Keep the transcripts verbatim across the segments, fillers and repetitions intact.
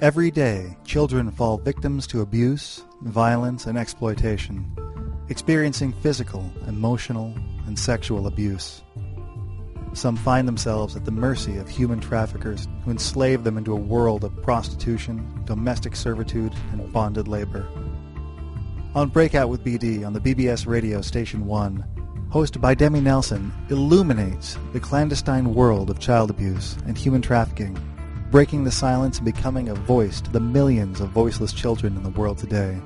Every day, children fall victims to abuse, violence, and exploitation, experiencing physical, emotional, and sexual abuse. Some find themselves at the mercy of human traffickers who enslave them into a world of prostitution, domestic servitude, and bonded labor. On Breakout with B D on the B B S Radio Station one, hosted by Demi Nelson, illuminates the clandestine world of child abuse and human trafficking, breaking the silence and becoming a voice to the millions of voiceless children in the world today.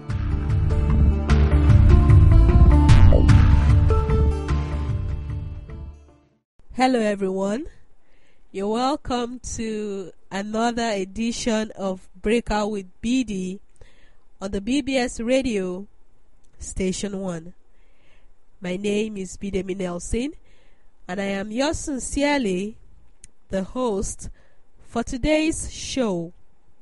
Hello everyone, you're welcome to another edition of Breakout with B D on the B B S Radio Station one. My name is Bidemi Nelson and I am yours sincerely, the host for today's show.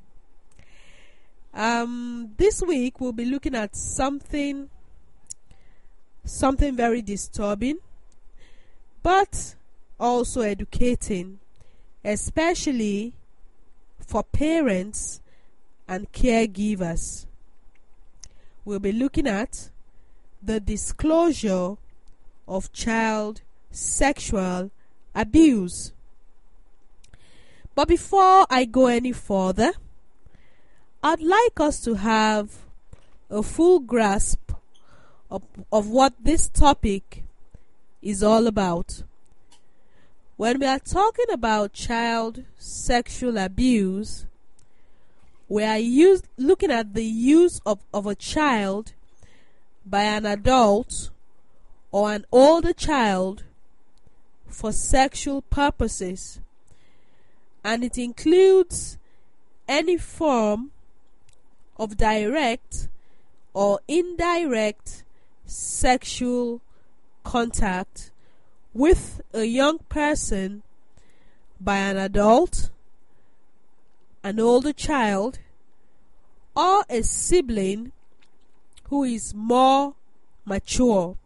Um, this week we'll be looking at something, something very disturbing, but also educating, especially for parents and caregivers. We'll be looking at the disclosure of child sexual abuse. But before I go any further, I'd like us to have a full grasp of, of what this topic is all about. When we are talking about child sexual abuse, we are use, looking at the use of, of a child by an adult or an older child for sexual purposes, and it includes any form of direct or indirect sexual contact with a young person by an adult, an older child, or a sibling who is more mature.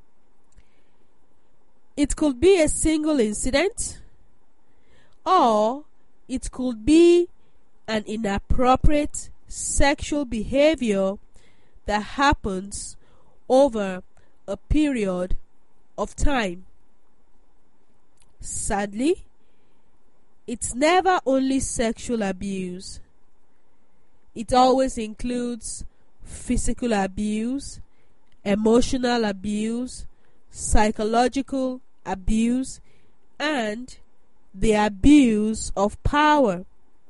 It could be a single incident, or it could be an inappropriate sexual behavior that happens over a period of time. Sadly, it's never only sexual abuse. It always includes physical abuse, emotional abuse, psychological abuse, and the abuse of power.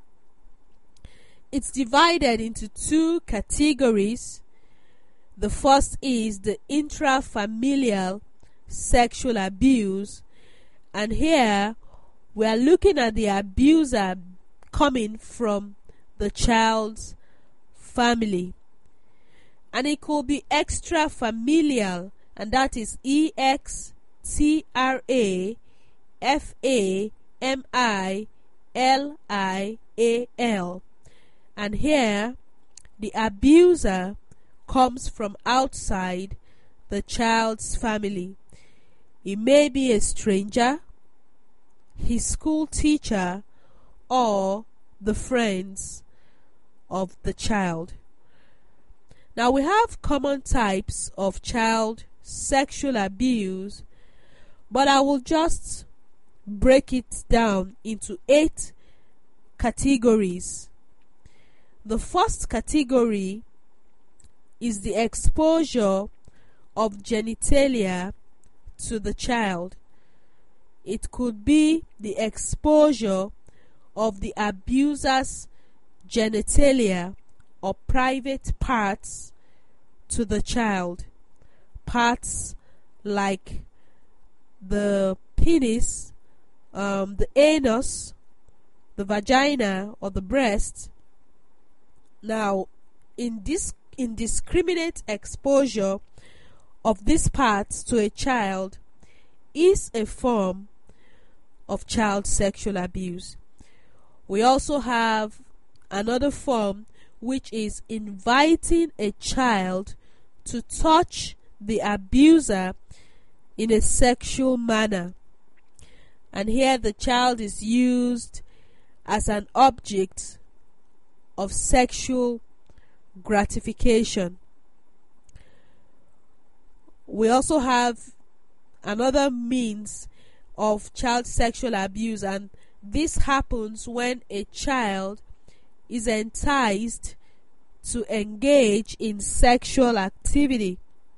It's divided into two categories. The first is the intrafamilial sexual abuse, and here we are looking at the abuser coming from the child's family. And it could be extrafamilial, and that is E X T R A F A M I L I A L. And here the abuser comes from outside the child's family. It may be a stranger, his school teacher, or the friends of the child. Now we have common types of child sexual abuse, but I will just break it down into eight categories. The first category is the exposure of genitalia to the child. It could be the exposure of the abuser's genitalia or private parts to the child. Parts like the penis, um, the anus, the vagina, or the breast. Now, in this indiscriminate exposure of these parts to a child is a form of child sexual abuse. We also have another form, which is inviting a child to touch the abuser in a sexual manner. And here the child is used as an object of sexual gratification. We also have another means of child sexual abuse, and this happens when a child is enticed to engage in sexual activity.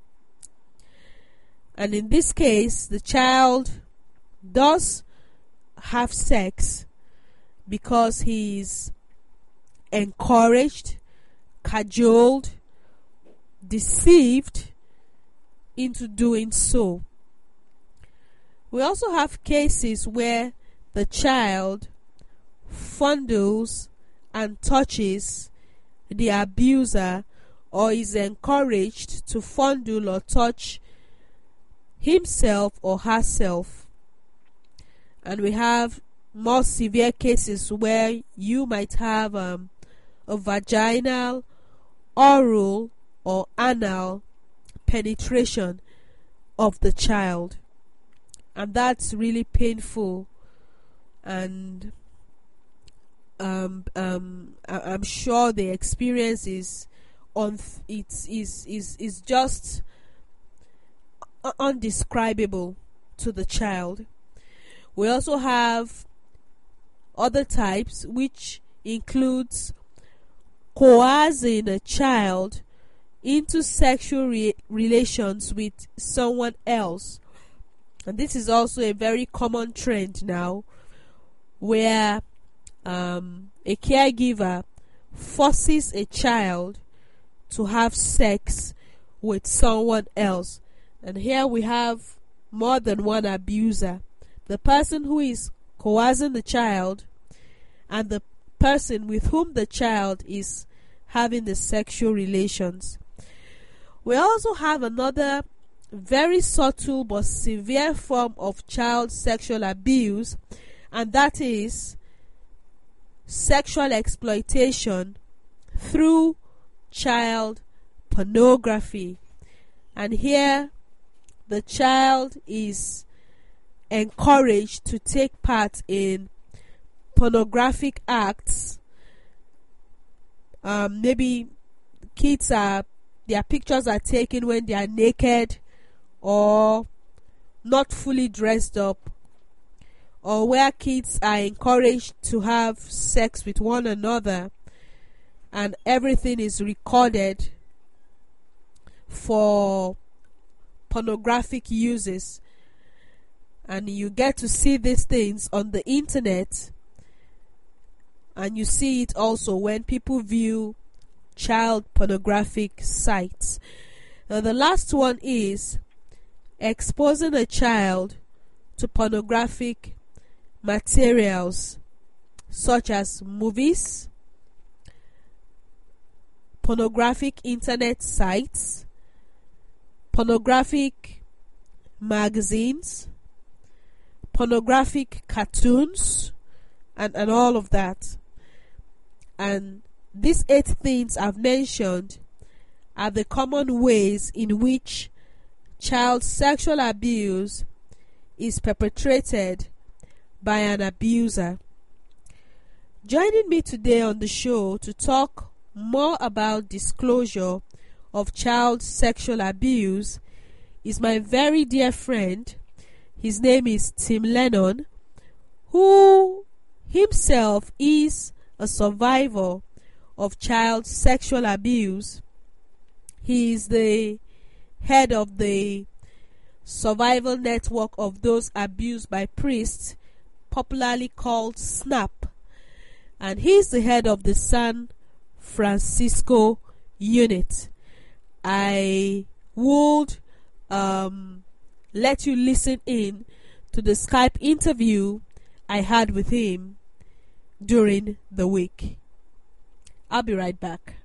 And in this case, the child does have sex because he is encouraged, cajoled, deceived into doing so. We also have cases where the child fondles and touches the abuser, or is encouraged to fondle or touch himself or herself. And we have more severe cases where you might have um, a vaginal, oral, or anal penetration of the child, and that's really painful. And um, um, I I'm sure the experience is on it's is is is just undescribable to the child. We also have other types, which includes coercing a child into sexual re relations with someone else. And this is also a very common trend now, where um, a caregiver forces a child to have sex with someone else. And here we have more than one abuser. The person who is coercing the child and the person with whom the child is having the sexual relations. We also have another very subtle but severe form of child sexual abuse, and that is sexual exploitation through child pornography. And here the child is encouraged to take part in pornographic acts. Um, maybe kids are their pictures are taken when they are naked or not fully dressed up, or where kids are encouraged to have sex with one another, and everything is recorded for pornographic uses. And you get to see these things on the internet, and you see it also when people view child pornographic sites. Now the last one is exposing a child to pornographic materials such as movies, pornographic internet sites, pornographic magazines, pornographic cartoons, and, and all of that. And these eight things I've mentioned are the common ways in which child sexual abuse is perpetrated by an abuser. Joining me today on the show to talk more about disclosure of child sexual abuse is my very dear friend. His name is Tim Lennon, who himself is a survivor of child sexual abuse. He is the head of the survival network of those abused by priests, popularly called SNAP, and he is the head of the San Francisco unit. I would um, let you listen in to the Skype interview I had with him during the week. I'll be right back.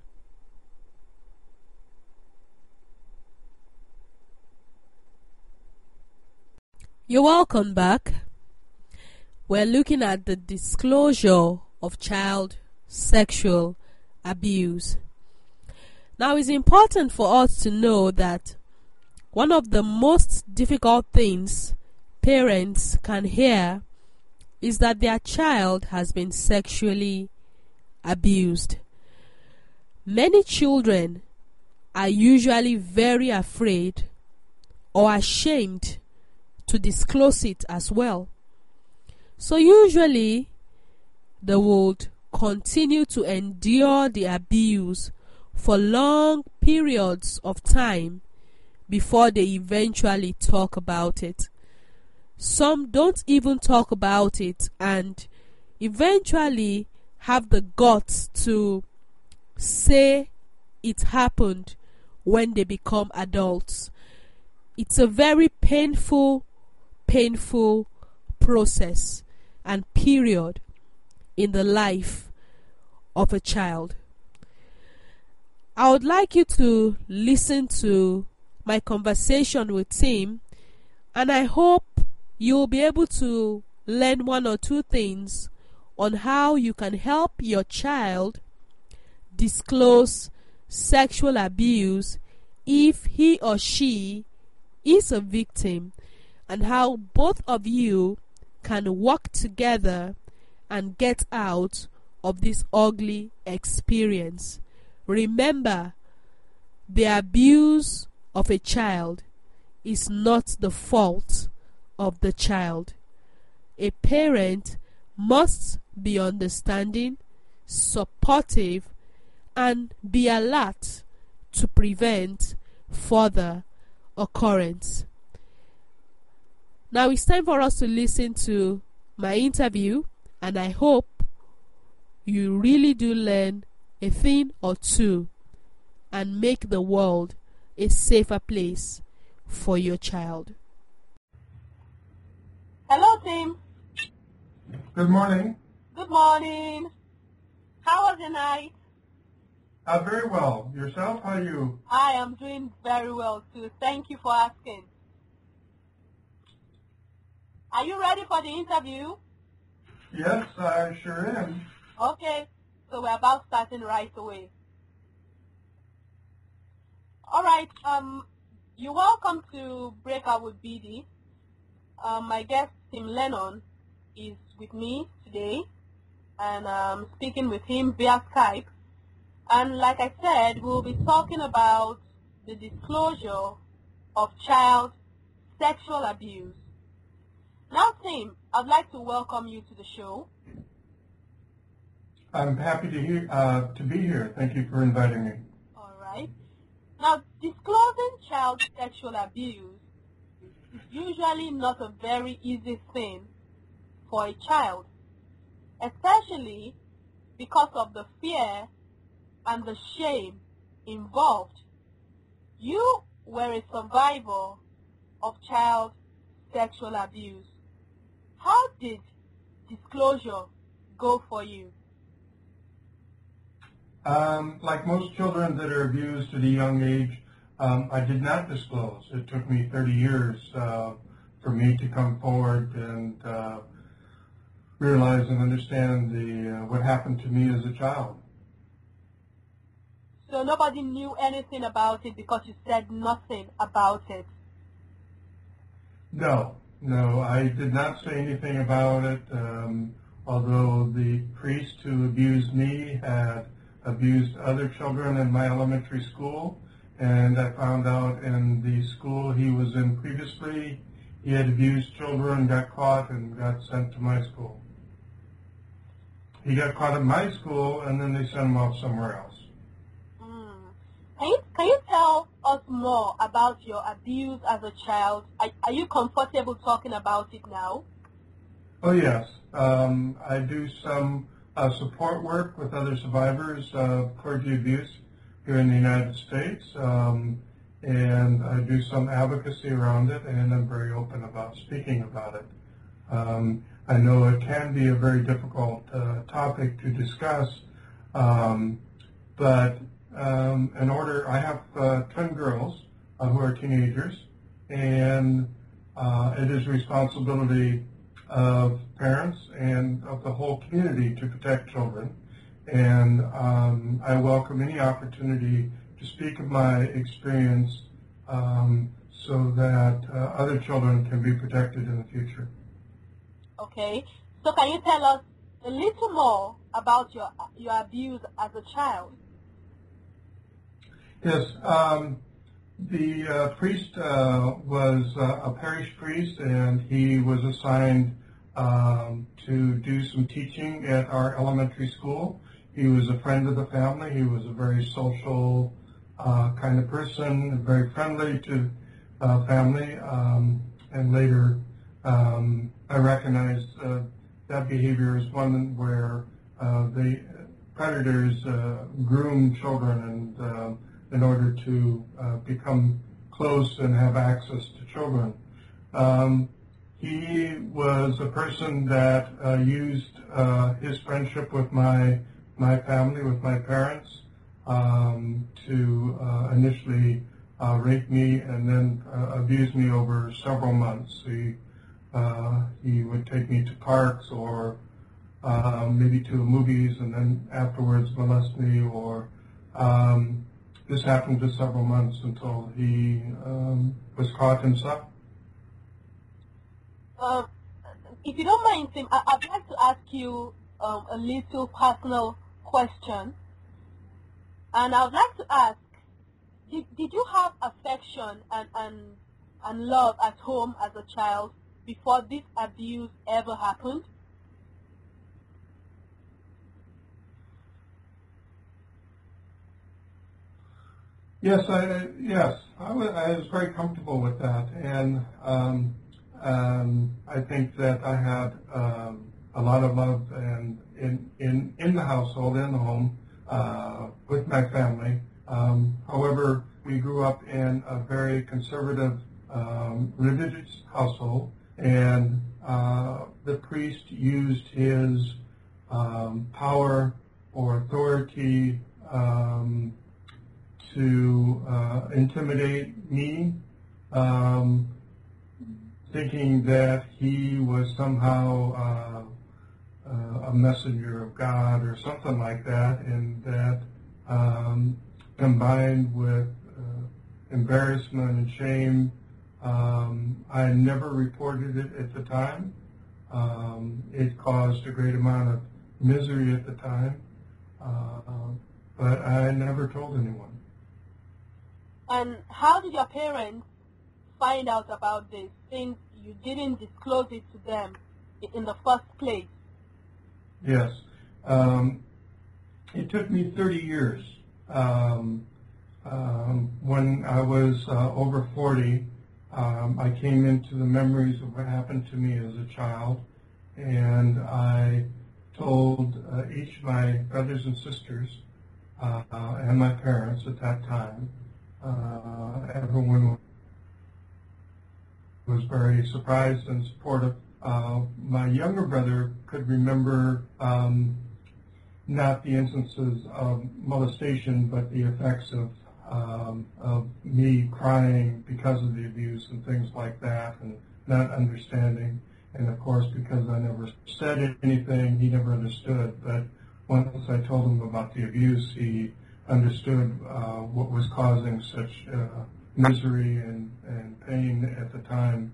You're welcome back. We're looking at the disclosure of child sexual abuse. Now, it's important for us to know that one of the most difficult things parents can hear is that their child has been sexually abused. Many children are usually very afraid or ashamed to disclose it as well. So usually they would continue to endure the abuse for long periods of time before they eventually talk about it. Some don't even talk about it and eventually have the guts to say it happened when they become adults. It's a very painful, painful process and period in the life of a child. I would like you to listen to my conversation with Tim, and I hope you'll be able to learn one or two things on how you can help your child disclose sexual abuse if he or she is a victim, and how both of you can work together and get out of this ugly experience. Remember, the abuse of a child is not the fault of the child. A parent must be understanding, supportive, and be alert to prevent further occurrence. Now it's time for us to listen to my interview, and I hope you really do learn a thing or two and make the world a safer place for your child. Hello, Tim. Good morning. Good morning. How was your night? Uh, very well. Yourself? How are you? I am doing very well too. Thank you for asking. Are you ready for the interview? Yes, I sure am. Okay, so we're about starting right away. All right, um, you're welcome to Breakout with B D. Um, my guest, Tim Lennon, is with me today, and I'm speaking with him via Skype. And like I said, we'll be talking about the disclosure of child sexual abuse. Now, Tim, I'd like to welcome you to the show. I'm happy to hear, uh, to be here. Thank you for inviting me. All right. Now, disclosing child sexual abuse is usually not a very easy thing for a child, especially because of the fear and the shame involved. You were a survivor of child sexual abuse. How did disclosure go for you? Um, like most children that are abused at a young age, um, I did not disclose. It took me thirty years uh, for me to come forward and uh, realize and understand the uh, what happened to me as a child. So nobody knew anything about it because you said nothing about it? No, no, I did not say anything about it, um, although the priest who abused me had abused other children in my elementary school, and I found out in the school he was in previously, he had abused children, got caught, and got sent to my school. He got caught at my school, and then they sent him off somewhere else. Mm. Can you, can you tell us more about your abuse as a child? Are, are you comfortable talking about it now? Oh, yes. Um, I do some uh, support work with other survivors of clergy abuse here in the United States, um, and I do some advocacy around it, and I'm very open about speaking about it. Um, I know it can be a very difficult uh, topic to discuss, um, but um, in order, I have uh, twin girls uh, who are teenagers, and uh, it is responsibility of parents and of the whole community to protect children. And um, I welcome any opportunity to speak of my experience um, so that uh, other children can be protected in the future. Okay. So can you tell us a little more about your your abuse as a child? Yes. Um, the uh, priest uh, was uh, a parish priest, and he was assigned um, to do some teaching at our elementary school. He was a friend of the family. He was a very social uh, kind of person, very friendly to uh, family, um, and later um, I recognized uh, that behavior as one where uh, the predators uh, groom children and uh, in order to uh, become close and have access to children. Um, he was a person that uh, used uh, his friendship with my my family, with my parents, um, to uh, initially uh, rape me and then uh, abuse me over several months. He uh, he would take me to parks or uh, maybe to movies and then afterwards molest me, or um, this happened for several months until he um, was caught himself. Um, if you don't mind, Tim, I- I'd like to ask you um, a little personal question. And I would like to ask, did, did you have affection and, and, and love at home as a child before this abuse ever happened? Yes, I yes, I was, I was very comfortable with that, and um, um, I think that I had um, a lot of love and in in in the household, in the home, uh, with my family. Um, however, we grew up in a very conservative, um, religious household, and uh, the priest used his um, power or authority Um, to uh, intimidate me, um, thinking that he was somehow uh, uh, a messenger of God or something like that, and that um, combined with uh, embarrassment and shame, um, I never reported it at the time. Um, it caused a great amount of misery at the time, uh, but I never told anyone. And how did your parents find out about this, since you didn't disclose it to them in the first place? Yes. Um, it took me thirty years. Um, um, when I was uh, over forty, um, I came into the memories of what happened to me as a child, and I told uh, each of my brothers and sisters uh, and my parents at that time. Uh, everyone was very surprised and supportive. Uh, my younger brother could remember um, not the instances of molestation, but the effects of um, of me crying because of the abuse and things like that, and not understanding. And of course, because I never said anything, he never understood. But once I told him about the abuse, he understood uh, what was causing such uh, misery and, and pain at the time.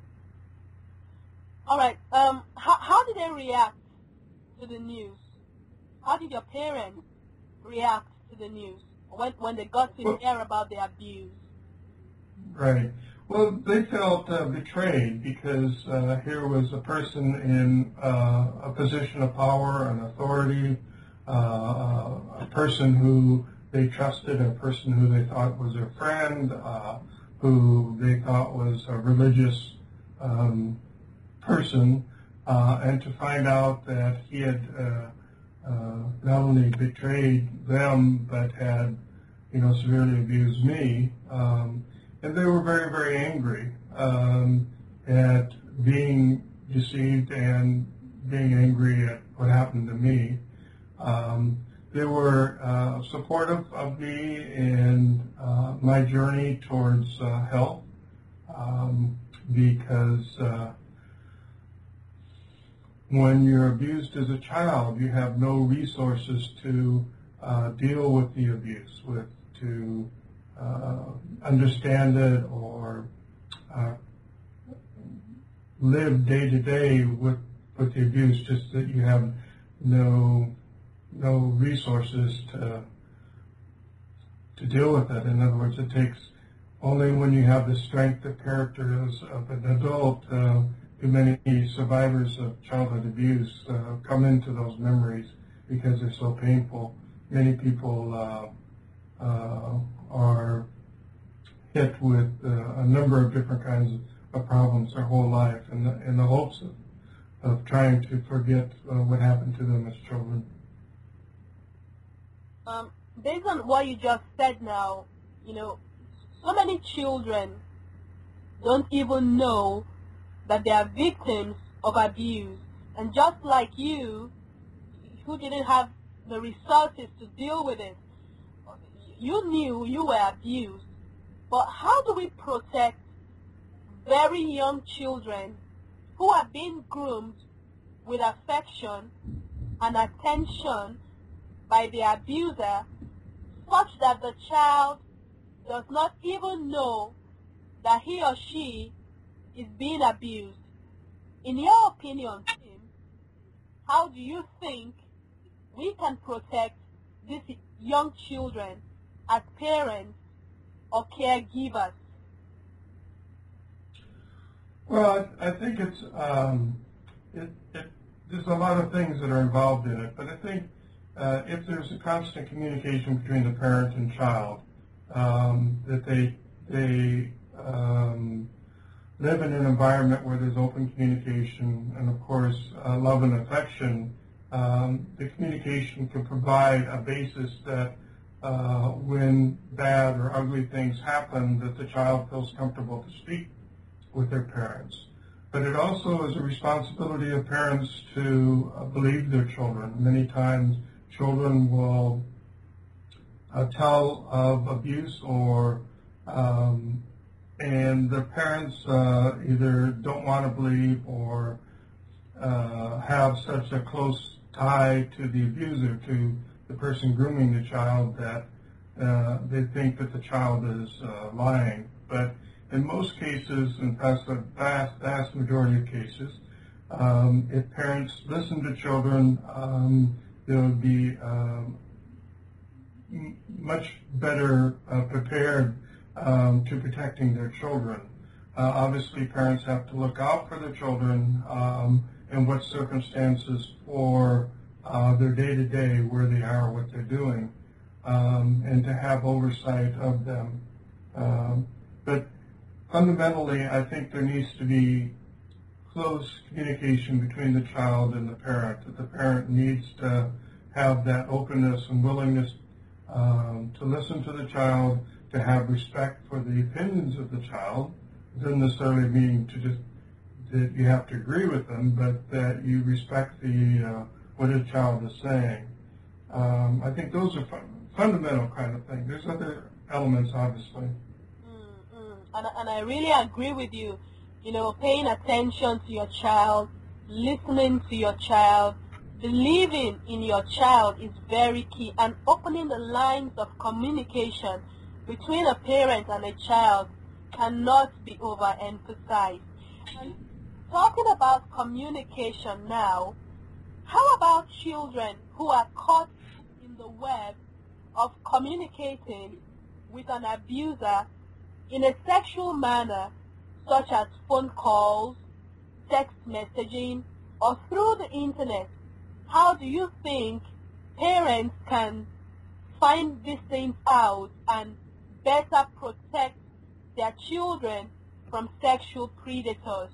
All right. Um, how, how did they react to the news? How did your parents react to the news when, when they got to well, hear about the abuse? Right. Well, they felt uh, betrayed because uh, here was a person in uh, a position of power and authority, Uh, a person who they trusted, a person who they thought was their friend, uh, who they thought was a religious um, person, uh, and to find out that he had uh, uh, not only betrayed them but had, you know, severely abused me, um, and they were very, very angry um, at being deceived and being angry at what happened to me. Um, they were uh, supportive of me in uh, my journey towards uh, health um, because uh, when you're abused as a child, you have no resources to uh, deal with the abuse, with to uh, understand it or uh, live day to day with with the abuse. Just that you have no no resources to to deal with it. In other words, it takes only when you have the strength of character as of an adult uh, do many survivors of childhood abuse uh, come into those memories because they're so painful. Many people uh, uh, are hit with uh, a number of different kinds of, of problems their whole life in the, in the hopes of, of trying to forget uh, what happened to them as children. Um, based on what you just said now, you know, so many children don't even know that they are victims of abuse. And just like you, who didn't have the resources to deal with it, you knew you were abused. But how do we protect very young children who are being groomed with affection and attention by the abuser, such that the child does not even know that he or she is being abused? In your opinion, Tim, how do you think we can protect these young children as parents or caregivers? Well, I, I think it's um, it, it, there's a lot of things that are involved in it, but I think uh, if there's a constant communication between the parent and child, um, that they they um, live in an environment where there's open communication and, of course, uh, love and affection, um, the communication can provide a basis that uh, when bad or ugly things happen, that the child feels comfortable to speak with their parents. But it also is a responsibility of parents to uh, believe their children. Many times children will uh, tell of abuse or um, and the parents uh, either don't want to believe or uh, have such a close tie to the abuser, to the person grooming the child, that uh, they think that the child is uh, lying. But in most cases, in fact, the vast, vast majority of cases, um, if parents listen to children, um, they would be um, m- much better uh, prepared um, to protecting their children. Uh, obviously, parents have to look out for their children um, and what circumstances for uh, their day-to-day, where they are, what they're doing, um, and to have oversight of them. Um, but fundamentally, I think there needs to be close communication between the child and the parent, that the parent needs to have that openness and willingness um, to listen to the child, to have respect for the opinions of the child. It doesn't necessarily mean to just that you have to agree with them, but that you respect the uh, what a child is saying. Um, I think those are fun- fundamental kind of things. There's other elements, obviously. Mm-hmm. And, and I really agree with you. You know, paying attention to your child, listening to your child, believing in your child is very key, and opening the lines of communication between a parent and a child cannot be overemphasized. And talking about communication now, how about children who are caught in the web of communicating with an abuser in a sexual manner, such as phone calls, text messaging, or through the internet? How do you think parents can find these things out and better protect their children from sexual predators?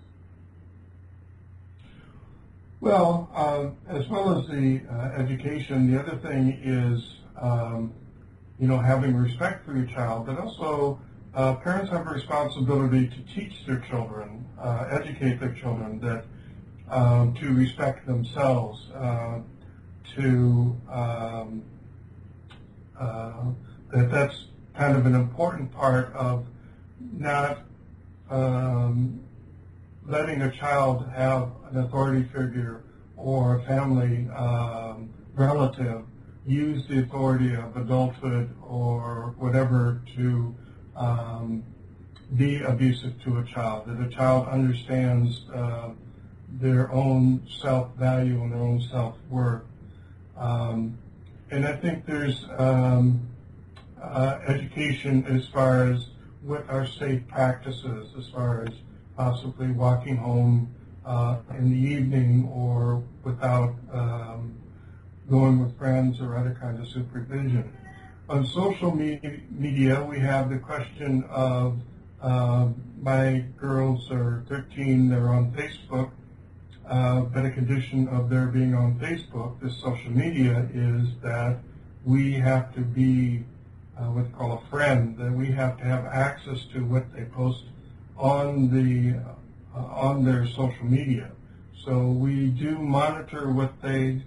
Well, um, as well as the uh, education, the other thing is, um, you know, having respect for your child, but also uh, parents have a responsibility to teach their children, uh, educate their children that um, to respect themselves, uh, to um, uh, that that's kind of an important part of not um, letting a child have an authority figure or a family um, relative use the authority of adulthood or whatever to um, be abusive to a child, that a child understands uh, their own self-value and their own self-worth. Um, and I think there's um, uh, education as far as what are safe practices, as far as possibly walking home uh, in the evening or without um, going with friends or other kinds of supervision. On social me- media, we have the question of uh, my girls are thirteen, they're on Facebook, uh, but a condition of their being on Facebook, this social media, is that we have to be uh, what they call a friend, that we have to have access to what they post on the uh, on their social media. So we do monitor what they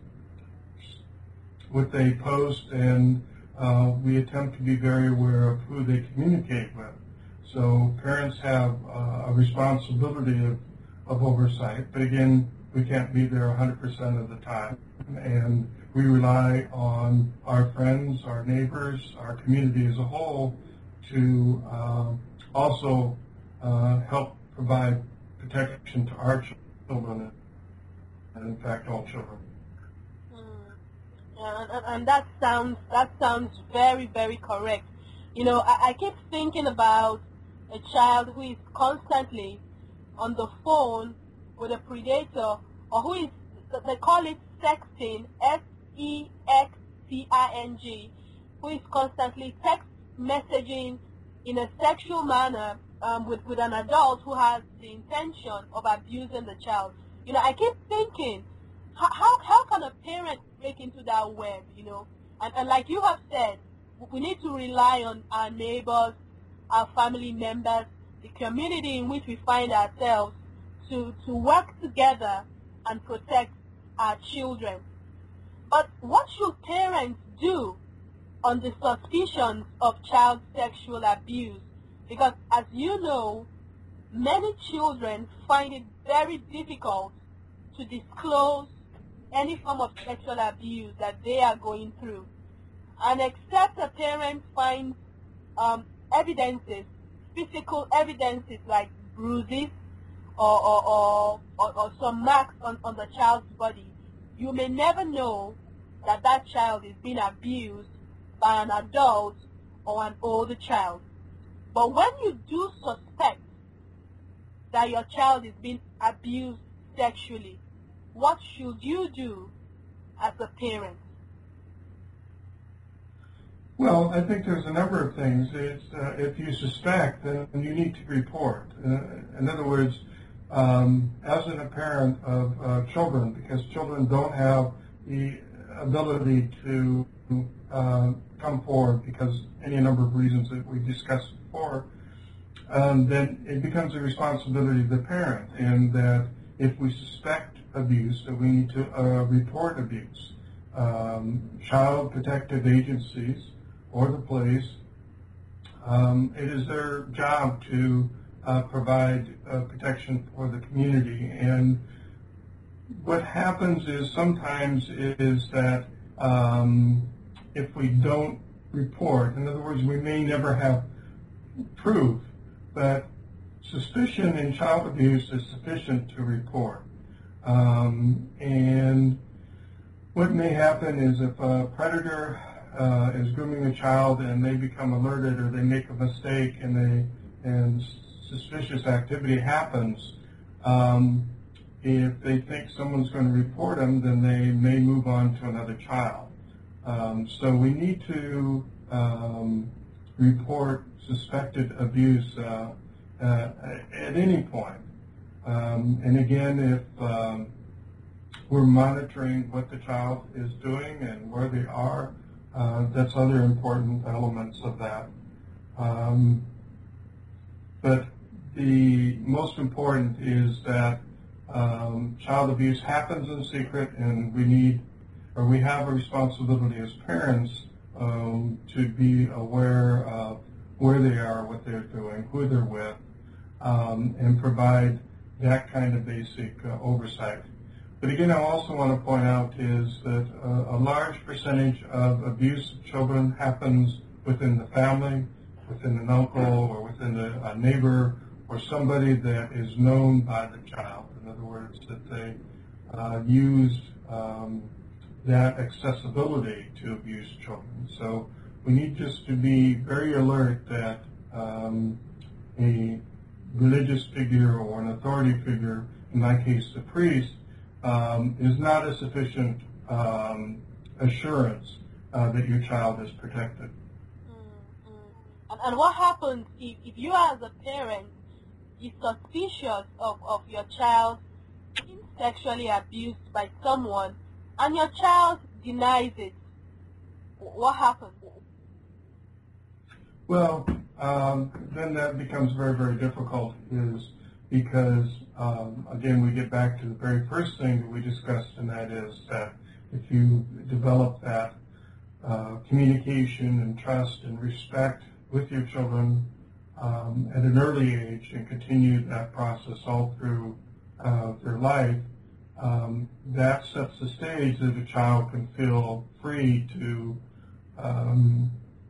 what they post, and uh, we attempt to be very aware of who they communicate with. So parents have uh, a responsibility of, of oversight, but again, we can't be there one hundred percent of the time. And we rely on our friends, our neighbors, our community as a whole to uh, also uh, help provide protection to our children, and in fact all children. Mm. Yeah, and, and that sounds that sounds very, very correct. You know, I, I keep thinking about a child who is constantly on the phone with a predator, or who is, they call it sexting, S E X T I N G, who is constantly text messaging in a sexual manner um, with, with an adult who has the intention of abusing the child. You know, I keep thinking, how, how, how can a parent break into that web, you know? And, and like you have said, we need to rely on our neighbors, our family members, the community in which we find ourselves to, to work together and protect our children. But what should parents do on the suspicions of child sexual abuse? Because as you know, many children find it very difficult to disclose any form of sexual abuse that they are going through. And except a parent finds um, evidences, physical evidences like bruises or, or, or, or, or some marks on, on the child's body, you may never know that that child is being abused by an adult or an older child. But when you do suspect that your child is being abused sexually, what should you do as a parent? Well, I think there's a number of things. It's, uh, if you suspect, then you need to report. Uh, in other words, um, as a parent of uh, children, because children don't have the ability to uh, come forward because any number of reasons that we discussed before, um, then it becomes a responsibility of the parent, and that if we suspect abuse, that we need to uh, report abuse. Um, child protective agencies or the police, um, it is their job to uh, provide uh, protection for the community. And what happens is sometimes is that um, if we don't report, in other words, we may never have proof, but suspicion in child abuse is sufficient to report. Um, and what may happen is if a predator uh, is grooming a child and they become alerted or they make a mistake and they and suspicious activity happens, um, if they think someone's going to report them, then they may move on to another child. Um, so we need to um, report suspected abuse uh, uh, at any point. Um, and again, if um, we're monitoring what the child is doing and where they are, uh, that's other important elements of that. Um, but the most important is that um, child abuse happens in secret, and we need, or we have a responsibility as parents um, to be aware of where they are, what they're doing, who they're with, um, and provide that kind of basic uh, oversight. But again, I also want to point out is that uh, a large percentage of abuse of children happens within the family, within an uncle, or within a, a neighbor, or somebody that is known by the child. In other words, that they uh, used um, that accessibility to abuse children. So we need just to be very alert that um, a religious figure or an authority figure, in my case the priest, um, is not a sufficient um, assurance uh, that your child is protected. Mm-hmm. And, and what happens if, if you as a parent is suspicious of, of your child being sexually abused by someone and your child denies it? What happens? Well, um, then that becomes very, very difficult is because, um, again, we get back to the very first thing that we discussed, and that is that if you develop that uh, communication and trust and respect with your children um, at an early age and continue that process all through uh, their life, um, that sets the stage that a child can feel free to um,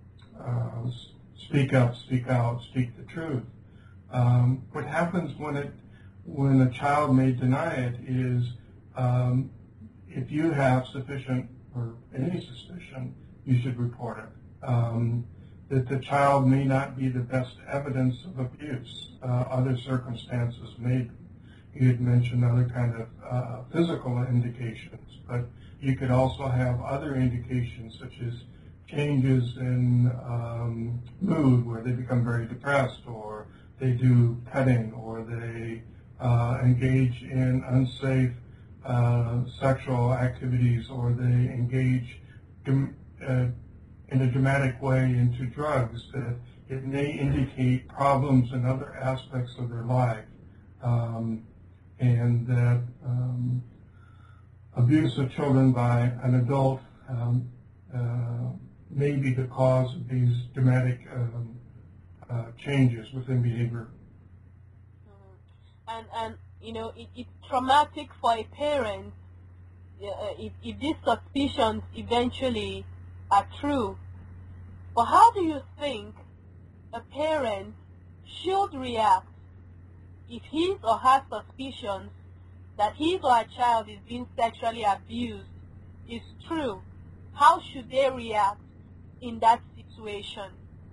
uh, speak up, speak out, speak the truth. Um, what happens when it when a child may deny it is um, if you have sufficient or any suspicion, you should report it. Um, that the child may not be the best evidence of abuse. Uh, other circumstances may be. You had mentioned other kind of uh, physical indications, but you could also have other indications such as changes in um, mood where they become very depressed, or they do cutting, or they uh, engage in unsafe uh, sexual activities, or they engage uh, in a dramatic way into drugs, that it may indicate problems in other aspects of their life. Um, and that um, abuse of children by an adult um, uh, may be the cause of these dramatic um, uh, changes within behavior. Mm-hmm. And, and you know, it, it's traumatic for a parent uh, if, if these suspicions eventually are true. But how do you think a parent should react if his or her suspicions that his or her child is being sexually abused is true? How should they react in that situation?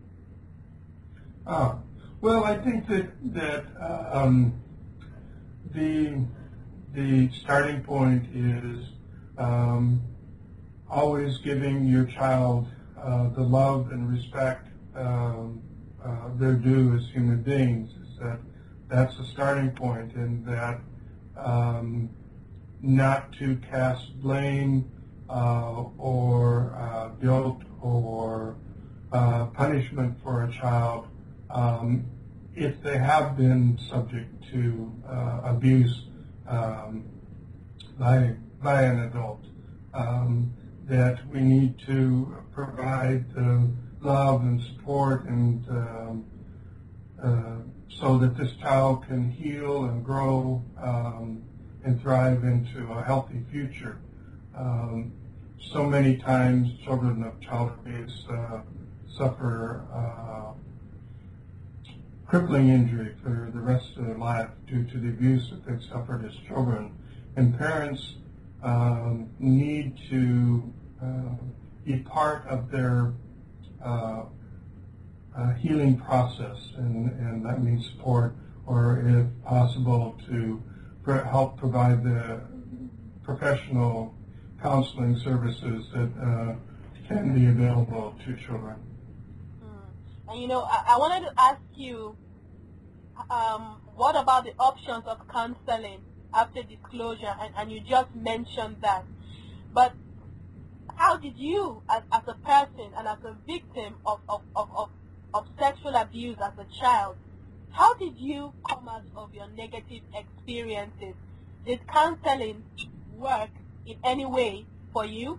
Ah, well, I think that that um, the the starting point is um, always giving your child uh, the love and respect um, uh, their due as human beings. Is that that's the starting point, and that um, not to cast blame uh, or uh, guilt or uh, punishment for a child um, if they have been subject to uh, abuse um, by by an adult. Um, that we need to provide uh, love and support, and um, uh, so that this child can heal and grow um, and thrive into a healthy future. Um, so many times children of child abuse uh, suffer uh, crippling injury for the rest of their life due to the abuse that they've suffered as children. And parents um, need to uh, be part of their uh, uh, healing process, and, and that means support, or if possible, to pr- help provide the professional counseling services that uh, can be available to children. Mm. And you know, I, I wanted to ask you, um, what about the options of counseling after disclosure? And, and you just mentioned that. But how did you, as, as a person and as a victim of, of, of, of, of sexual abuse as a child, how did you come out of your negative experiences? Did counseling work in any way for you?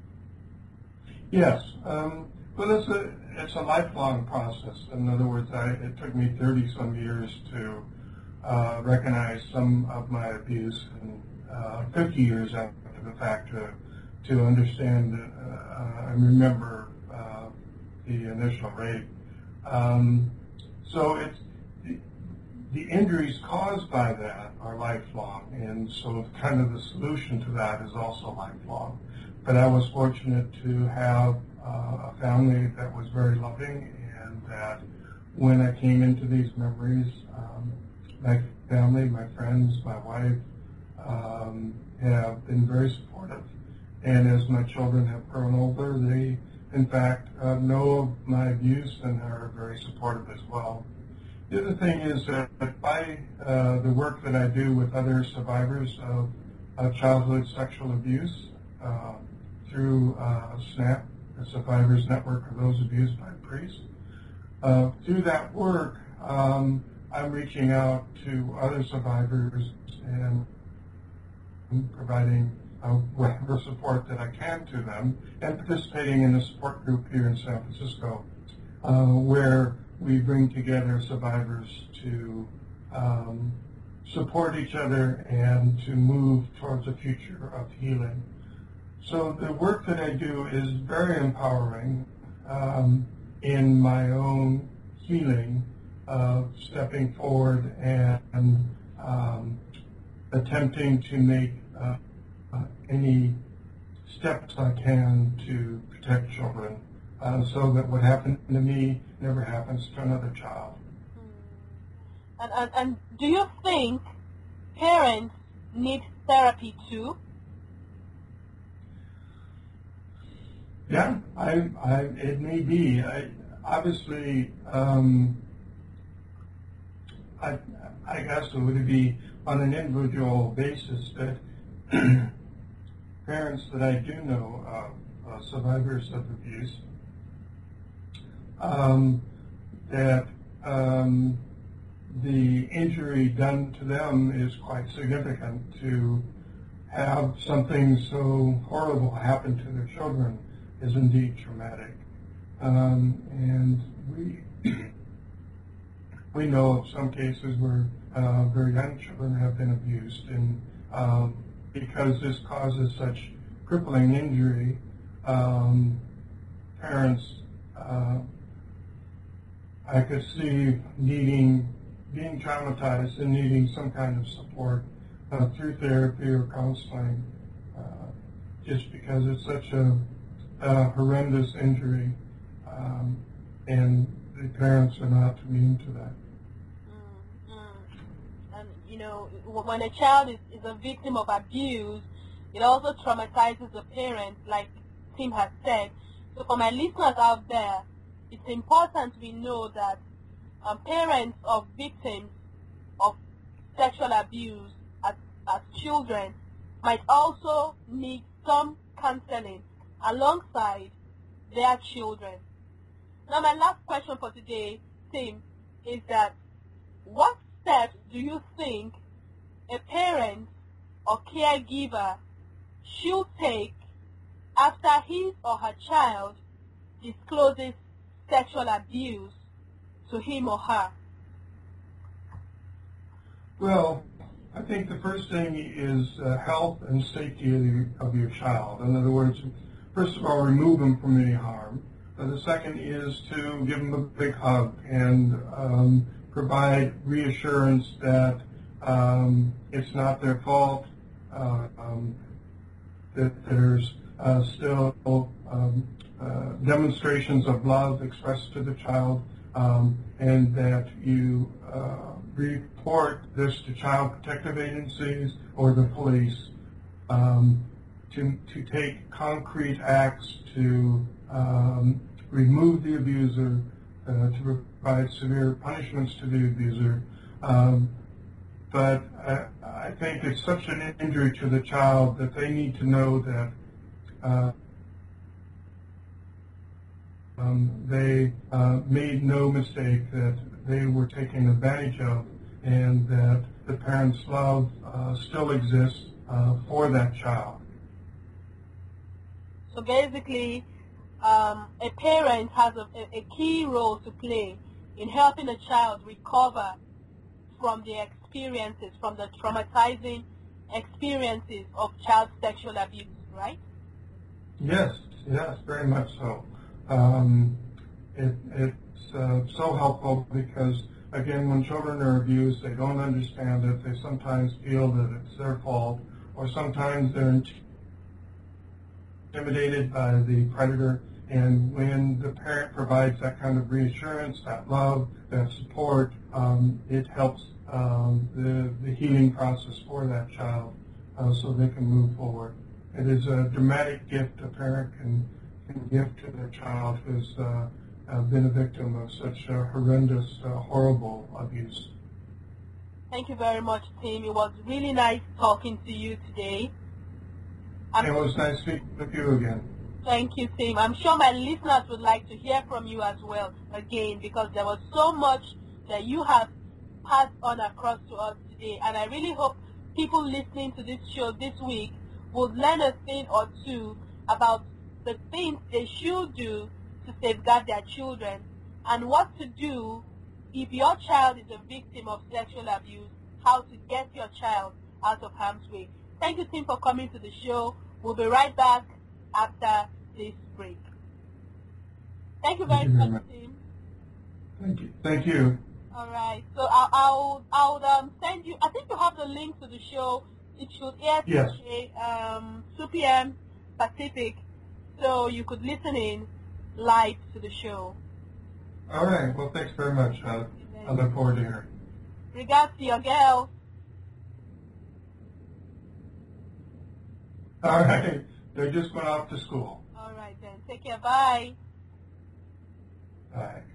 Yes. Um, well, it's a, it's a lifelong process. In other words, I, it took me thirty-some years to uh, recognize some of my abuse, and uh, fifty years after the fact to, to understand uh, and remember uh, the initial rape. Um, so it's the, the injuries caused by that are lifelong, and so kind of the solution to that is also lifelong. But I was fortunate to have uh, a family that was very loving, and that when I came into these memories, um, my family, my friends, my wife um, have been very supportive. And as my children have grown older, they, in fact, uh, know of my abuse and are very supportive as well. The other thing is that by uh, the work that I do with other survivors of, of childhood sexual abuse uh, through uh, SNAP, the Survivors Network of Those Abused by Priests, uh, through that work, um, I'm reaching out to other survivors and providing uh, whatever support that I can to them, and participating in a support group here in San Francisco, uh, where we bring together survivors to um, support each other and to move towards a future of healing. So the work that I do is very empowering um, in my own healing, uh, stepping forward and um, attempting to make uh, uh, any steps I can to protect children, uh, so that what happened to me never happens to another child. And, and, and do you think parents need therapy too? Yeah, I, I, it may be. I, obviously, um, I, I guess it would be on an individual basis, but parents that I do know, uh, uh, survivors of abuse, um, that um, the injury done to them is quite significant. To have something so horrible happen to their children is indeed traumatic. Um, and we we know of some cases where uh, very young children have been abused, and um, because this causes such crippling injury, um, parents, uh, I could see needing, being traumatized and needing some kind of support uh, through therapy or counseling, uh, just because it's such a, a horrendous injury, um, and the parents are not immune to that. Mm, mm. And, you know, when a child is, is a victim of abuse, it also traumatizes the parent, like Tim has said. So for my listeners out there, it's important we know that um, parents of victims of sexual abuse as, as children might also need some counseling alongside their children. Now, my last question for today, Tim, is that what steps do you think a parent or caregiver should take after his or her child discloses sexual abuse to him or her? Well, I think the first thing is uh, health and safety of, your, of your child. In other words, first of all, remove them from any harm. Uh, the second is to give them a big hug and um, provide reassurance that um, it's not their fault, uh, um, that there's uh, still um, uh, demonstrations of love expressed to the child, um, and that you uh, report this to child protective agencies or the police, um, to, to take concrete acts to um, remove the abuser, uh, to provide severe punishments to the abuser. Um, but I, I think it's such an injury to the child that they need to know that uh, um, they uh, made no mistake, that they were taken advantage of, and that the parents' love uh, still exists uh, for that child. So basically, um, a parent has a, a key role to play in helping a child recover from the experiences, from the traumatizing experiences of child sexual abuse, right? Yes, yes, very much so. Um, it, it's uh, so helpful because, again, when children are abused, they don't understand it. They sometimes feel that it's their fault, or sometimes they're intimidated by the predator And when the parent provides that kind of reassurance, that love, that support, um, it helps um, the, the healing process for that child uh, so they can move forward. It is a dramatic gift a parent can, can give to their child who's uh, uh, been a victim of such a horrendous, uh, horrible abuse. Thank you very much, Tim. It was really nice talking to you today. I'm It was nice speaking with you again. Thank you, Tim. I'm sure my listeners would like to hear from you as well again, because there was so much that you have passed on across to us today. And I really hope people listening to this show this week would learn a thing or two about the things they should do to safeguard their children and what to do if your child is a victim of sexual abuse, how to get your child out of harm's way. Thank you, Tim, for coming to the show. We'll be right back after this break. Thank you very, Thank you very much, much. Tim. Thank you. Thank you. All right. So I'll, I'll, I'll um, send you, I think you have the link to the show. It should air Yes. today, um, two p.m. Pacific, so you could listen in live to the show. All right. Well, thanks very much. Uh, I look forward to hearing. Regards to your girls. All right. They just went off to school. All right, then. Take care. Bye. Bye.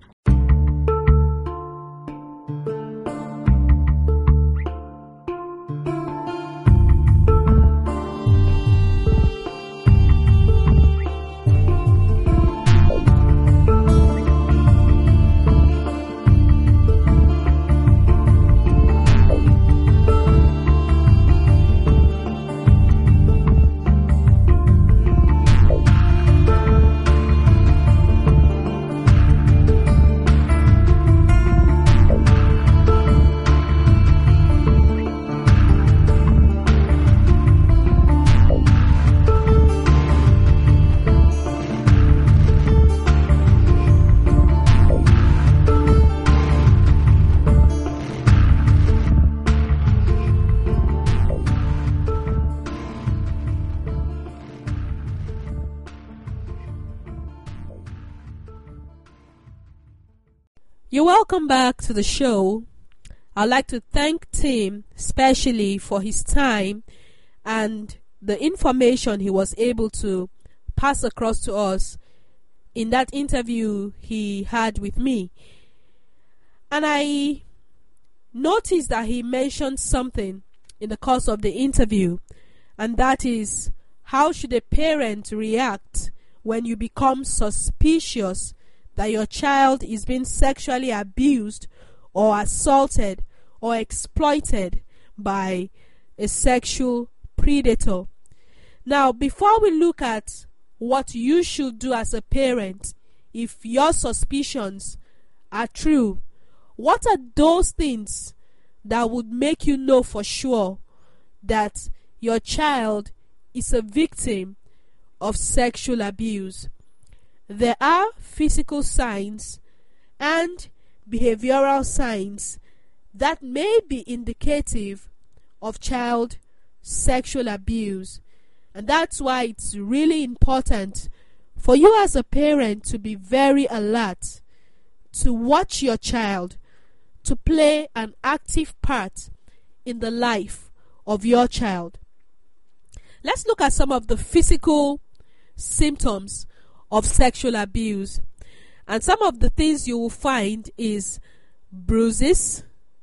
You're welcome back to the show. I'd like to thank Tim especially for his time and the information he was able to pass across to us in that interview he had with me. And I noticed that he mentioned something in the course of the interview, and that is, how should a parent react when you become suspicious that your child is being sexually abused or assaulted or exploited by a sexual predator. Now, before we look at what you should do as a parent if your suspicions are true, what are those things that would make you know for sure that your child is a victim of sexual abuse? There are physical signs and behavioral signs that may be indicative of child sexual abuse, and that's why it's really important for you as a parent to be very alert, to watch your child, to play an active part in the life of your child. Let's look at some of the physical symptoms of sexual abuse. And some of the things you will find is bruises,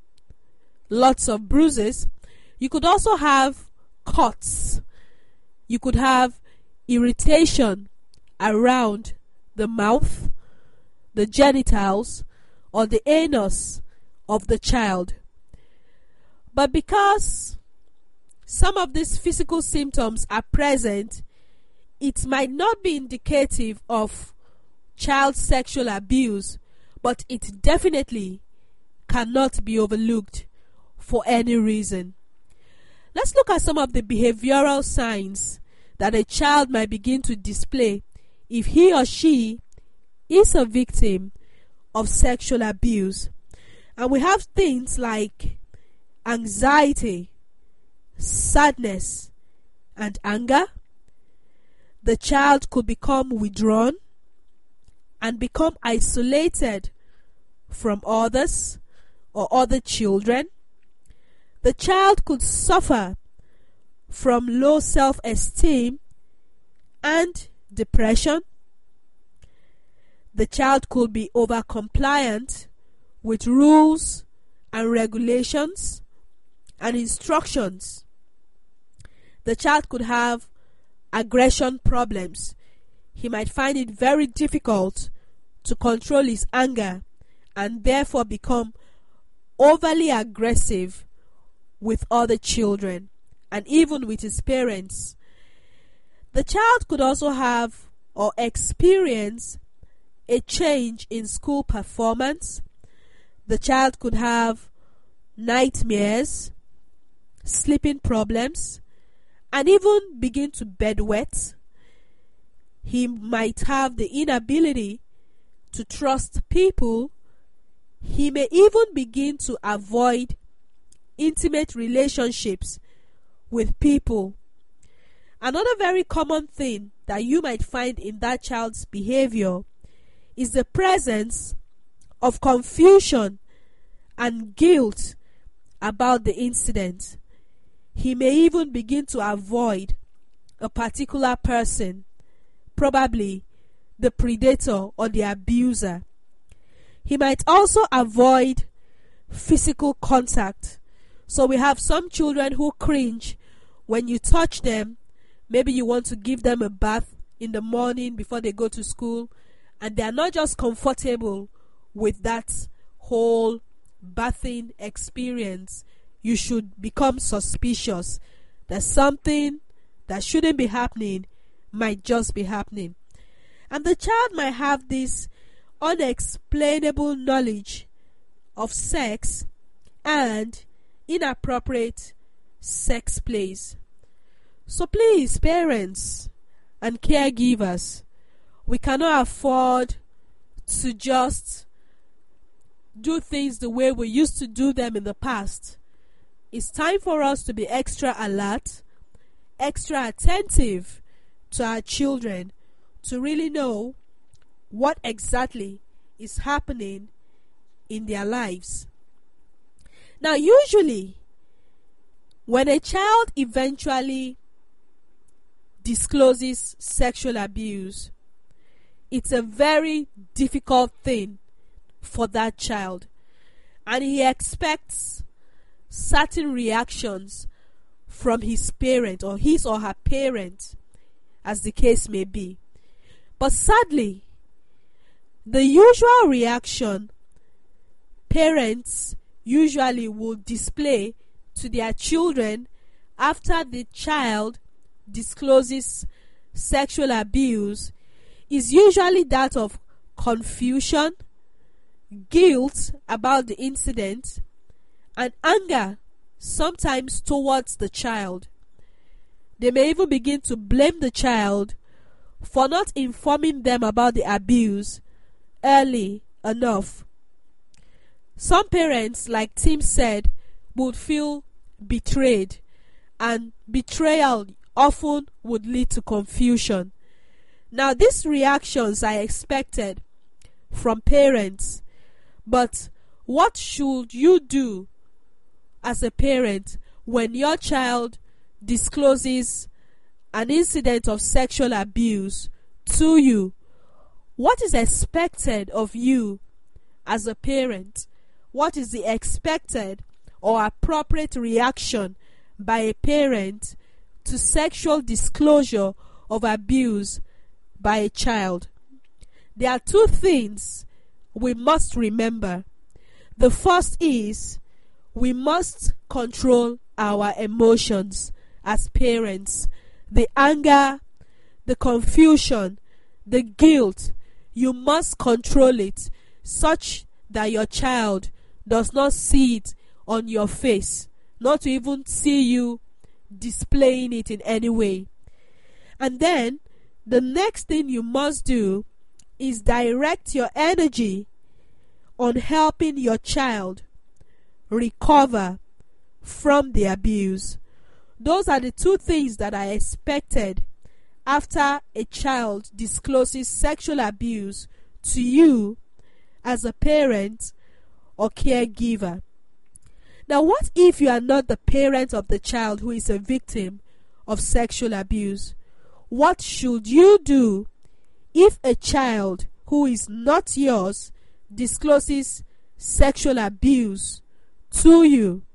lots of bruises. You could also have cuts. You could have irritation around the mouth, the genitals, or the anus of the child. But because some of these physical symptoms are present, it might not be indicative of child sexual abuse, but it definitely cannot be overlooked for any reason. Let's look at some of the behavioral signs that a child might begin to display if he or she is a victim of sexual abuse. And we have things like anxiety, sadness, and anger. The child could become withdrawn, and become isolated from others or other children. The child could suffer from low self-esteem and depression. The child could be over-compliant with rules and regulations and instructions. The child could have aggression problems. He might find it very difficult to control his anger and therefore become overly aggressive with other children and even with his parents. The child could also have or experience a change in school performance. The child could have nightmares, sleeping problems, and even begin to bedwet. He might have the inability to trust people. He may even begin to avoid intimate relationships with people. Another very common thing that you might find in that child's behavior is the presence of confusion and guilt about the incident. He may even begin to avoid a particular person, probably the predator or the abuser. He might also avoid physical contact. So we have some children who cringe when you touch them. Maybe you want to give them a bath in the morning before they go to school, and they are not just comfortable with that whole bathing experience. You should become suspicious that something that shouldn't be happening might just be happening. And the child might have this unexplainable knowledge of sex and inappropriate sex plays. So please, parents and caregivers, we cannot afford to just do things the way we used to do them in the past. It's time for us to be extra alert, extra attentive to our children, to really know what exactly is happening in their lives. Now, usually, when a child eventually discloses sexual abuse, it's a very difficult thing for that child, and he expects certain reactions from his parent or his or her parent, as the case may be. But sadly, the usual reaction parents usually will display to their children after the child discloses sexual abuse is usually that of confusion, guilt about the incident, and anger, sometimes towards the child. They may even begin to blame the child for not informing them about the abuse early enough. Some parents, like Tim said, would feel betrayed, and betrayal often would lead to confusion. Now, these reactions are expected from parents, but what should you do as a parent when your child discloses an incident of sexual abuse to you? What is expected of you as a parent? What is the expected or appropriate reaction by a parent to sexual disclosure of abuse by a child? There are two things we must remember. The first is we must control our emotions as parents. The anger, the confusion, the guilt, you must control it such that your child does not see it on your face, not to even see you displaying it in any way. And then the next thing you must do is direct your energy on helping your child recover from the abuse. Those are the two things that are expected after a child discloses sexual abuse to you as a parent or caregiver. Now, what if you are not the parent of the child who is a victim of sexual abuse? What should you do if a child who is not yours discloses sexual abuse to you?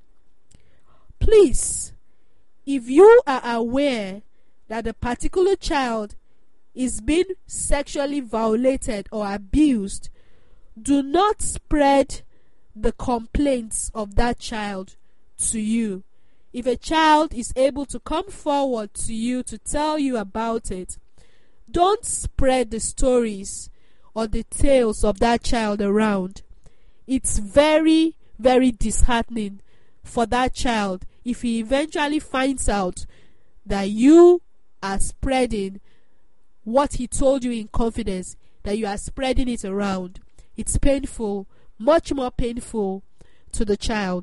Please, if you are aware that a particular child is being sexually violated or abused, do not spread the complaints of that child to you. If a child is able to come forward to you to tell you about it, don't spread the stories or the tales of that child around. It's very, very disheartening for that child if he eventually finds out that you are spreading what he told you in confidence, that you are spreading it around. It's painful, much more painful to the child.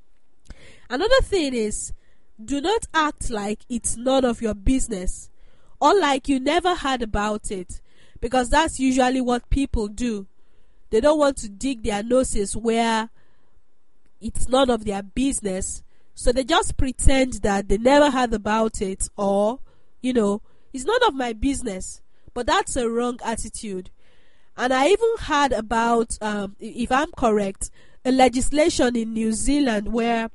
Another thing is, do not act like it's none of your business or like you never heard about it, because that's usually what people do. They don't want to dig their noses where it's none of their business, so they just pretend that they never heard about it, or, you know, it's none of my business. But that's a wrong attitude. And I even heard about, um, if I'm correct, a legislation in New Zealand where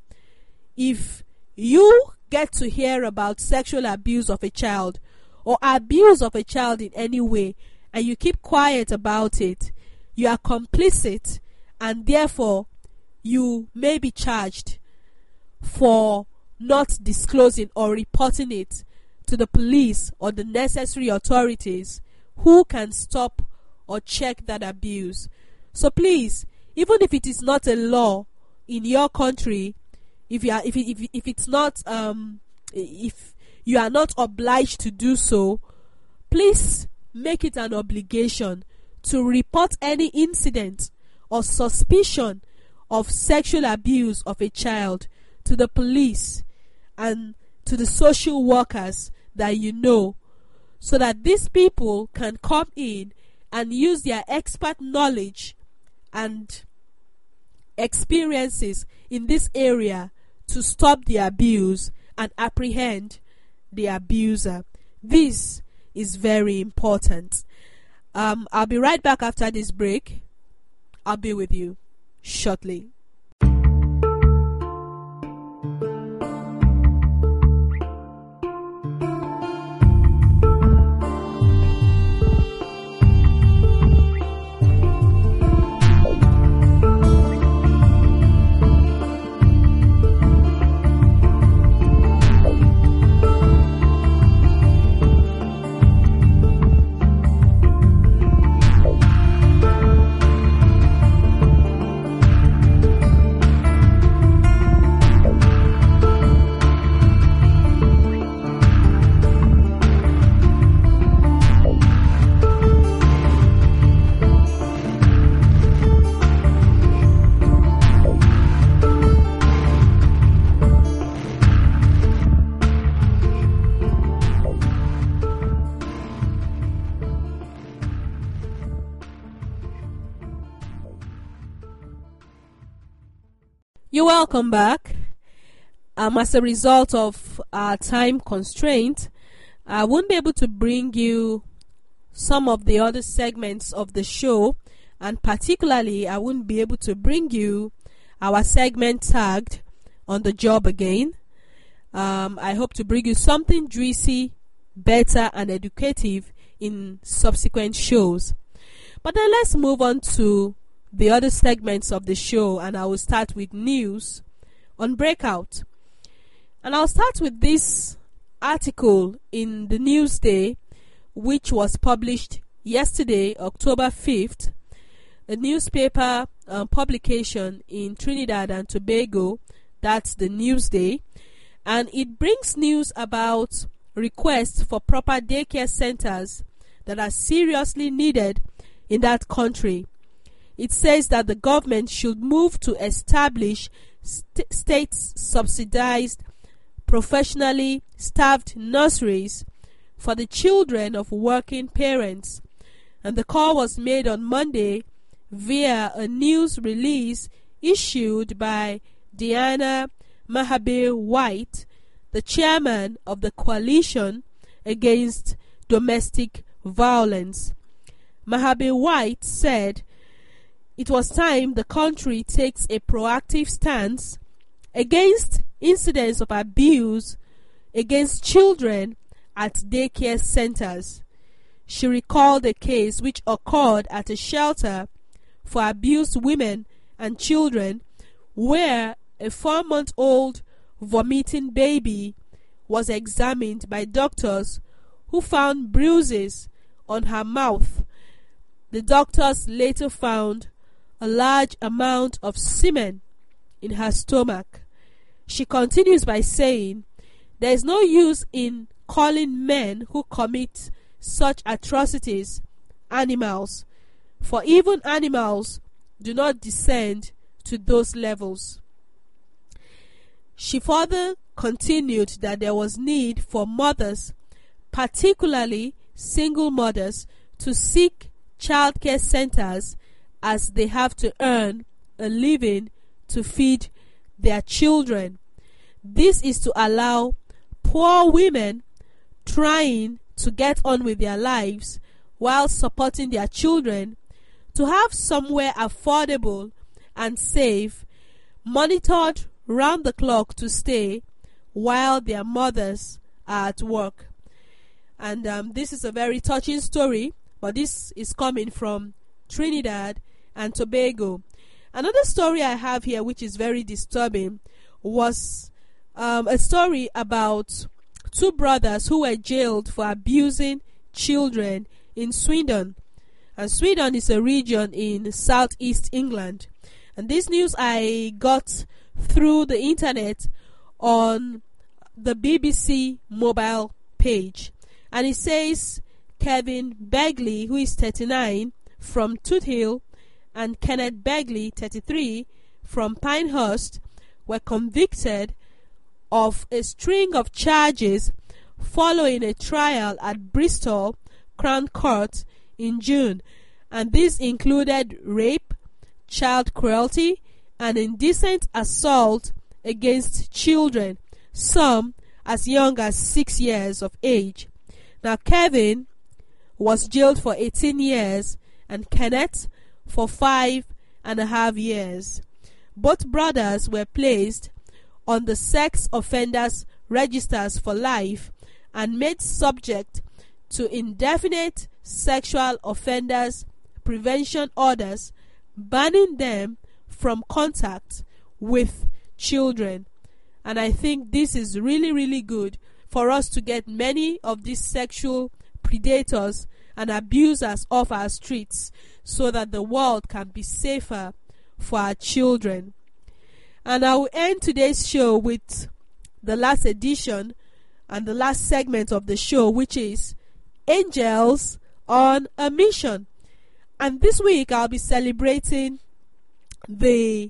if you get to hear about sexual abuse of a child or abuse of a child in any way and you keep quiet about it, you are complicit, and therefore you may be charged for not disclosing or reporting it to the police or the necessary authorities who can stop or check that abuse. So please, even if it is not a law in your country, if you are, if if if it's not um if you are not obliged to do so, please make it an obligation to report any incident or suspicion of sexual abuse of a child to the police and to the social workers that you know, so that these people can come in and use their expert knowledge and experiences in this area to stop the abuse and apprehend the abuser. This is very important. Um, I'll be right back after this break. I'll be with you shortly. You're welcome back. Um, as a result of our time constraint, I won't be able to bring you some of the other segments of the show, and particularly I won't be able to bring you our segment tagged On the Job Again. Um, I hope to bring you something juicy, better and educative in subsequent shows. But then let's move on to the other segments of the show, and I will start with news on Breakout. And I'll start with this article in the Newsday, which was published yesterday, October fifth, a newspaper uh, publication in Trinidad and Tobago. That's the Newsday, and it brings news about requests for proper daycare centers that are seriously needed in that country. It says that the government should move to establish st- state-subsidized, professionally staffed nurseries for the children of working parents. And the call was made on Monday via a news release issued by Diana Mahabir White, the chairman of the Coalition Against Domestic Violence. Mahabir White said it was time the country takes a proactive stance against incidents of abuse against children at daycare centers. She recalled a case which occurred at a shelter for abused women and children where a four-month-old vomiting baby was examined by doctors who found bruises on her mouth. The doctors later found a large amount of semen in her stomach. She continues by saying, there is no use in calling men who commit such atrocities animals, for even animals do not descend to those levels. She further continued that there was need for mothers, particularly single mothers, to seek childcare centers as they have to earn a living to feed their children. This is to allow poor women trying to get on with their lives while supporting their children to have somewhere affordable and safe, monitored round the clock to stay while their mothers are at work. And um, this is a very touching story, but this is coming from Trinidad and Tobago. Another story I have here which is very disturbing was um, a story about two brothers who were jailed for abusing children in Swindon. And Swindon is a region in southeast England. And this news I got through the internet on the B B C mobile page. And it says Kevin Begley, who is thirty-nine, from Toothill, and Kenneth Begley, thirty-three, from Pinehurst, were convicted of a string of charges following a trial at Bristol Crown Court in June, and these included rape, child cruelty, and indecent assault against children, some as young as six years of age. Now, Kevin was jailed for eighteen years and Kenneth for five and a half years. Both brothers were placed on the sex offenders registers for life and made subject to indefinite sexual offenders prevention orders banning them from contact with children. And I think this is really, really good for us to get many of these sexual predators and abusers off our streets so that the world can be safer for our children. And I will end today's show with the last edition and the last segment of the show, which is Angels on a Mission. And this week I'll be celebrating the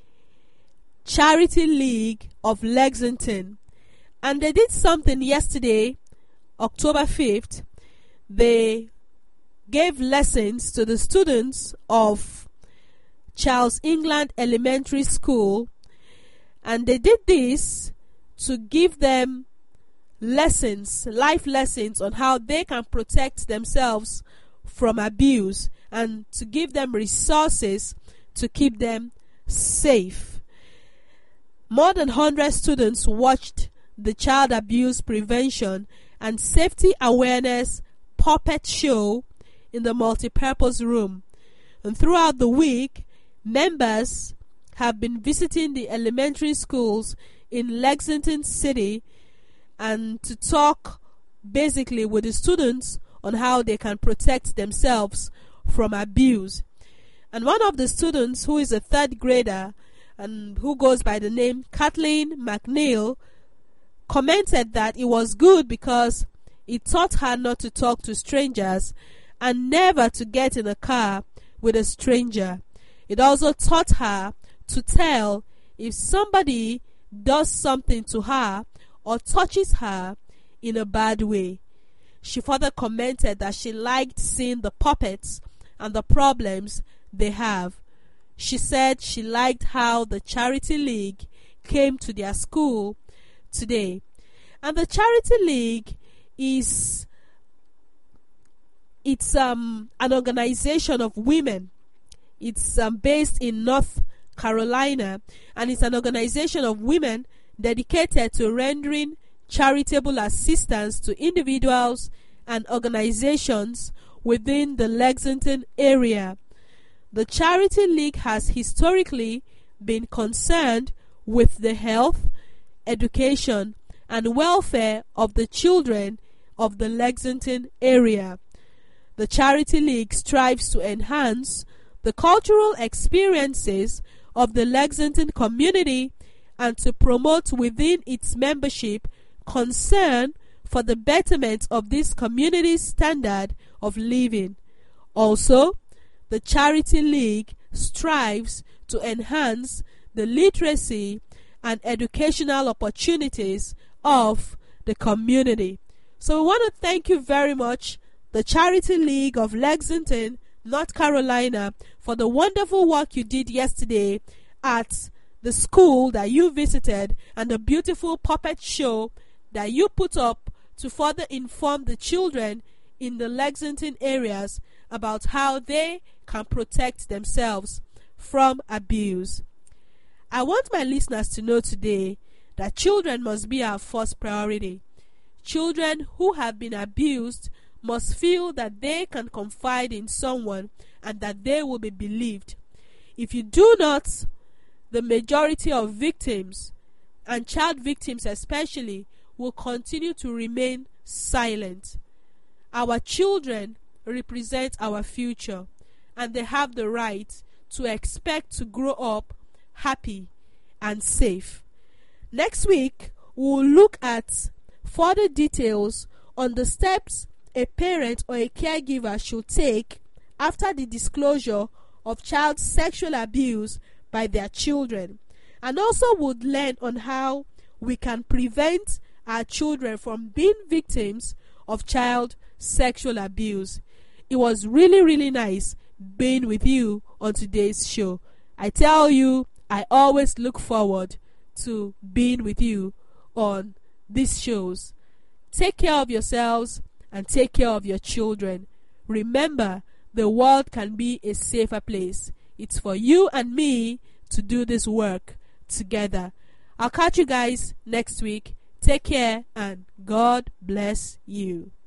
Charity League of Lexington. And they did something yesterday, October fifth. They gave lessons to the students of Charles England Elementary School, and they did this to give them lessons, life lessons on how they can protect themselves from abuse and to give them resources to keep them safe. More than one hundred students watched the Child Abuse Prevention and Safety Awareness puppet show in the multipurpose room. And throughout the week, members have been visiting the elementary schools in Lexington City and to talk basically with the students on how they can protect themselves from abuse. And one of the students, who is a third grader and who goes by the name Kathleen McNeil, commented that it was good because it taught her not to talk to strangers and never to get in a car with a stranger. It also taught her to tell if somebody does something to her or touches her in a bad way. She further commented that she liked seeing the puppets and the problems they have. She said she liked how the Charity League came to their school today. And the Charity League is it's um an organization of women. It's um, based in North Carolina, and it's an organization of women dedicated to rendering charitable assistance to individuals and organizations within the Lexington area. The Charity League has historically been concerned with the health, education, and welfare of the children of the Lexington area. The Charity League strives to enhance the cultural experiences of the Lexington community and to promote within its membership concern for the betterment of this community's standard of living. Also, the Charity League strives to enhance the literacy and educational opportunities of the community. So we want to thank you very much, the Charity League of Lexington, North Carolina, for the wonderful work you did yesterday at the school that you visited and the beautiful puppet show that you put up to further inform the children in the Lexington areas about how they can protect themselves from abuse. I want my listeners to know today that children must be our first priority. Children who have been abused must feel that they can confide in someone and that they will be believed. If you do not, the majority of victims, and child victims especially, will continue to remain silent. Our children represent our future, and they have the right to expect to grow up happy and safe. Next week, we'll look at further details on the steps a parent or a caregiver should take after the disclosure of child sexual abuse by their children, and also would learn on how we can prevent our children from being victims of child sexual abuse. It was really, really nice being with you on today's show. I tell you, I always look forward to being with you on these shows. Take care of yourselves and take care of your children. Remember, the world can be a safer place. It's for you and me to do this work together. I'll catch you guys next week. Take care and God bless you.